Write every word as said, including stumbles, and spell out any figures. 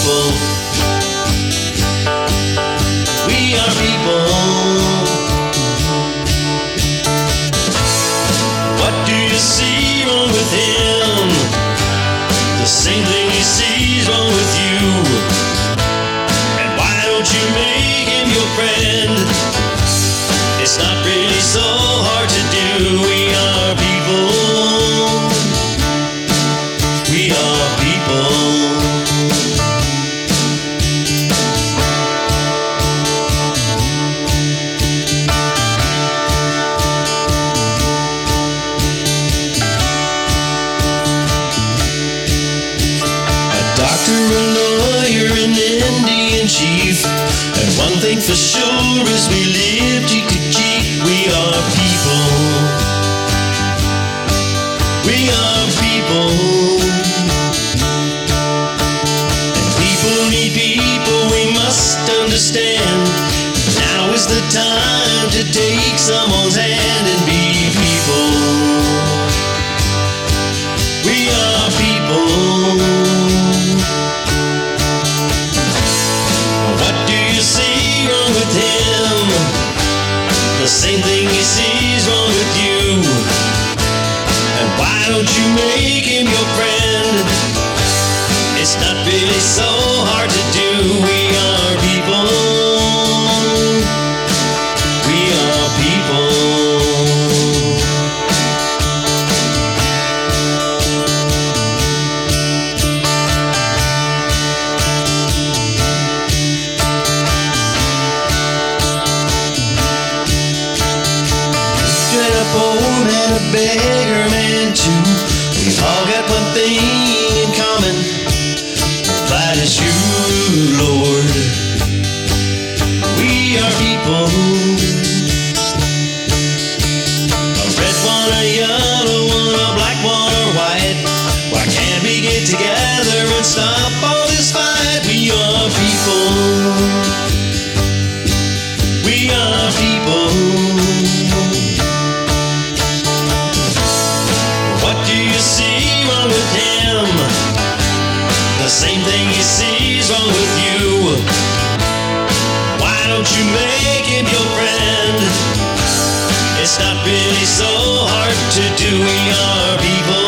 people. We are people. What do you see wrong with him? The same thing he sees wrong with you. And why don't you make him your friend? It's not really so hard to do. We are people. We are people. Doctor, a lawyer, an Indian chief, and one thing for sure is we live cheek to cheek. We are people. We are people. And people need people, we must understand. Now is the time to take someone's hand and be people. We are people. The same thing he sees wrong with you. And why don't you make him your friend? It's not really so hard to do. We are people. We are people. And a beggar man too. We've all got one thing in common. That is you, Lord. We are people. A red one, a yellow one, a black one, or white. Why can't we get together and stop all this fight? We are people. We are people. What do you see wrong with him? The same thing he sees wrong with you. Why don't you make him your friend? It's not really so hard to do. We are people.